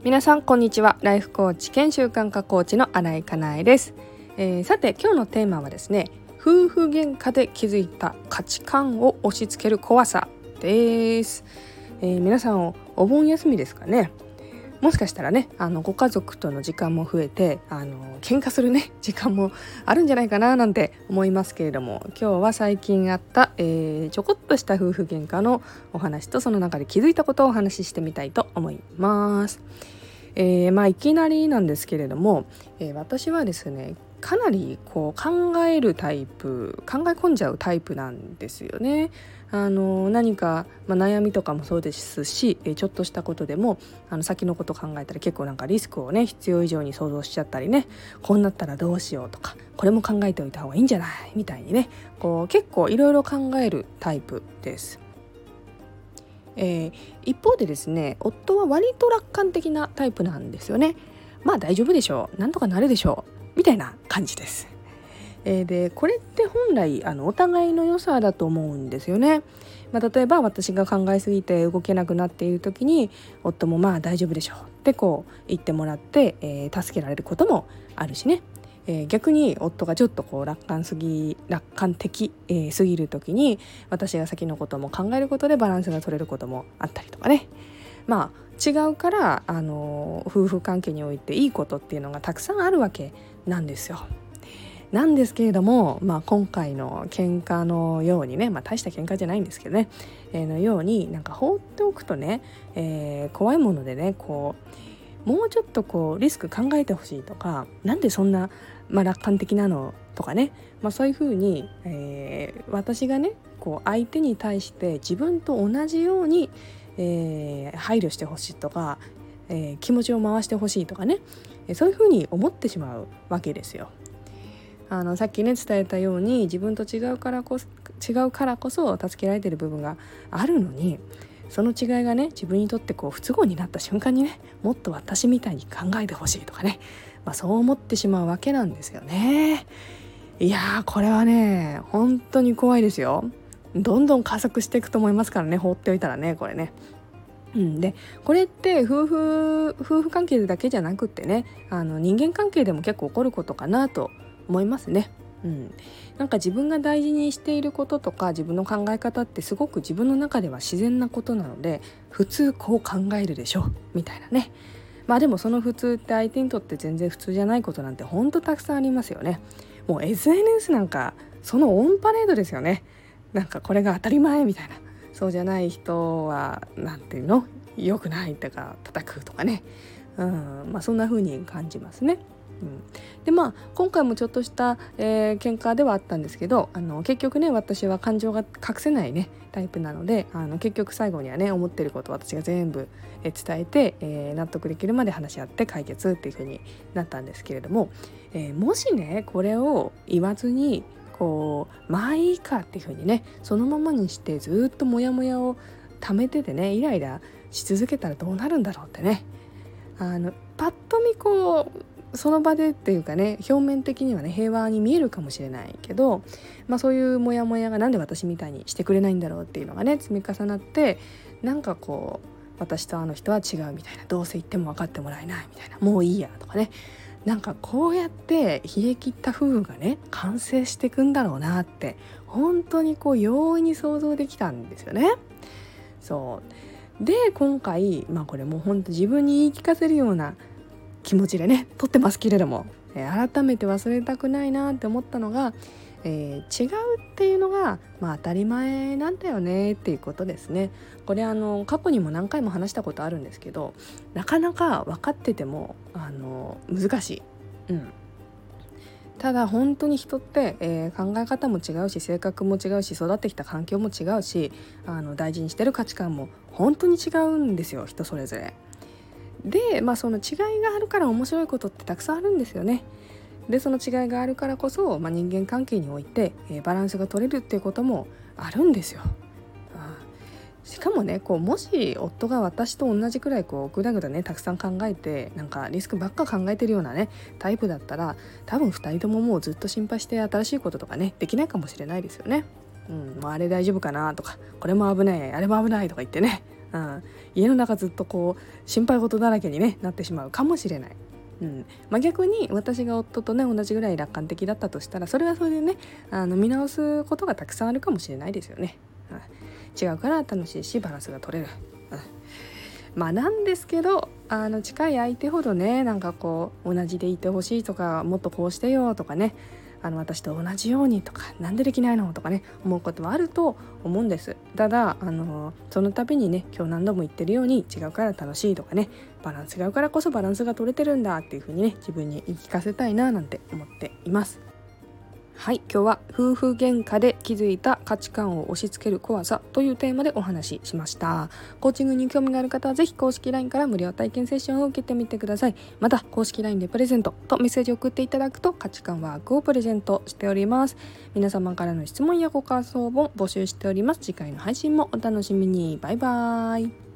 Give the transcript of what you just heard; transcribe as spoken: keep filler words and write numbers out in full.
皆さんこんにちは。ライフコーチ兼習慣化コーチの新井かなえです、えー、さて今日のテーマはですね、夫婦喧嘩で気づいた価値観を押し付ける怖さです、えー、皆さんおお盆休みですかね。もしかしたらね、あのご家族との時間も増えて、あの喧嘩するね時間もあるんじゃないかななんて思いますけれども、今日は最近あった、えー、ちょこっとした夫婦喧嘩のお話と、その中で気づいたことをお話ししてみたいと思います。えー、まあいきなりなんですけれども、えー、私はですね、かなりこう考えるタイプ考え込んじゃうタイプなんですよね。あの何か、まあ、悩みとかもそうですし、えちょっとしたことでもあの先のこと考えたら結構なんかリスクをね必要以上に想像しちゃったりね、こうなったらどうしようとか、これも考えておいた方がいいんじゃないみたいにね、こう結構いろいろ考えるタイプです。えー、一方でですね、夫は割と楽観的なタイプなんですよね。まあ大丈夫でしょう、なんとかなるでしょうみたいな感じです。えー、でこれって本来あのお互いの良さだと思うんですよね。まあ、例えば私が考えすぎて動けなくなっている時に、夫もまあ大丈夫でしょうってこう言ってもらって、えー、助けられることもあるしね。えー、逆に夫がちょっとこう楽観すぎ楽観的、えー、すぎる時に、私が先のことも考えることでバランスが取れることもあったりとかね。まあ違うから、あの夫婦関係においていいことっていうのがたくさんあるわけなんですよ。なんですけれども、まあ、今回の喧嘩のようにね、まあ、大した喧嘩じゃないんですけどね、えー、のようになんか放っておくとね、えー、怖いものでね、こうもうちょっとこうリスク考えてほしいとか、なんでそんな、まあ、楽観的なのとかね、まあ、そういうふうに、えー、私がねこう相手に対して自分と同じように、えー、配慮してほしいとか、えー、気持ちを回してほしいとかね、そういうふうに思ってしまうわけですよ。あのさっきね伝えたように、自分と違うからこそ違うからこそ助けられている部分があるのに、その違いがね自分にとってこう不都合になった瞬間にね、もっと私みたいに考えてほしいとかね、まあ、そう思ってしまうわけなんですよね。いやーこれはね本当に怖いですよ。どんどん加速していくと思いますからね、放っておいたらね、これね。うん、でこれって夫婦夫婦関係だけじゃなくってね、あの人間関係でも結構起こることかなと思いますね。うん、なんか自分が大事にしていることとか自分の考え方ってすごく自分の中では自然なことなので、普通こう考えるでしょみたいなね。まあでもその普通って相手にとって全然普通じゃないことなんてほんとたくさんありますよね。もう エスエヌエス なんかそのオンパレードですよね。なんかこれが当たり前みたいな。そうじゃない人はなんていうの、良くないとか叩くとかね、うん、まあそんな風に感じますね。うん、でまあ今回もちょっとした、えー、喧嘩ではあったんですけど、あの結局ね私は感情が隠せないねタイプなので、あの結局最後にはね思ってることを私が全部、えー、伝えて、えー、納得できるまで話し合って解決っていう風になったんですけれども、えー、もしねこれを言わずにこうまあいいかっていう風にねそのままにしてずっとモヤモヤを溜めててね、イライラし続けたらどうなるんだろうってね。あのパッと見こうその場でっていうかね、表面的にはね平和に見えるかもしれないけど、まあそういうモヤモヤがなんで私みたいにしてくれないんだろうっていうのがね積み重なって、なんかこう私とあの人は違うみたいな、どうせ言っても分かってもらえないみたいな、もういいやとかね、なんかこうやって冷え切った夫婦がね完成していくんだろうなって本当にこう容易に想像できたんですよね。そうで今回、まあこれもう本当自分に言い聞かせるような気持ちでね撮ってますけれども、えー、改めて忘れたくないなって思ったのが、えー、違うっていうのが、まあ、当たり前なんだよねっていうことですね。これあの過去にも何回も話したことあるんですけど、なかなか分かっててもあの難しい、うん、ただ本当に人って、えー、考え方も違うし、性格も違うし、育ってきた環境も違うし、あの大事にしてる価値観も本当に違うんですよ、人それぞれで。まあその違いがあるから面白いことってたくさんあるんですよね。でその違いがあるからこそ、まあ、人間関係において、えー、バランスが取れるっていうこともあるんですよ。しかもねこうもし夫が私と同じくらいこうぐだぐだねたくさん考えて、なんかリスクばっか考えてるようなねタイプだったら、多分ふたりとももうずっと心配して新しいこととかねできないかもしれないですよね。うん、もうあれ大丈夫かなとか、これも危ないあれも危ないとか言ってね、 うん、家の中ずっとこう心配事だらけに、ね、なってしまうかもしれない。うんまあ、逆に私が夫とね同じぐらい楽観的だったとしたら、それはそれでねあの見直すことがたくさんあるかもしれないですよね。うん、違うから楽しいしバランスが取れる。うんまあなんですけど、あの近い相手ほどねなんかこう同じでいてほしいとか、もっとこうしてよとかね、あの私と同じようにとか、なんでできないのとかね思うことはあると思うんです。ただあのその度にね、今日何度も言ってるように、違うから楽しいとかね、バランスが合うからこそバランスが取れてるんだっていう風にね、自分に言い聞かせたいななんて思っています。はい、今日は夫婦喧嘩で気づいた価値観を押し付ける怖さというテーマでお話ししました。コーチングに興味がある方はぜひ公式 ライン から無料体験セッションを受けてみてください。また公式 ライン でプレゼントとメッセージを送っていただくと価値観ワークをプレゼントしております。皆様からの質問やご感想も募集しております。次回の配信もお楽しみに。バイバーイ。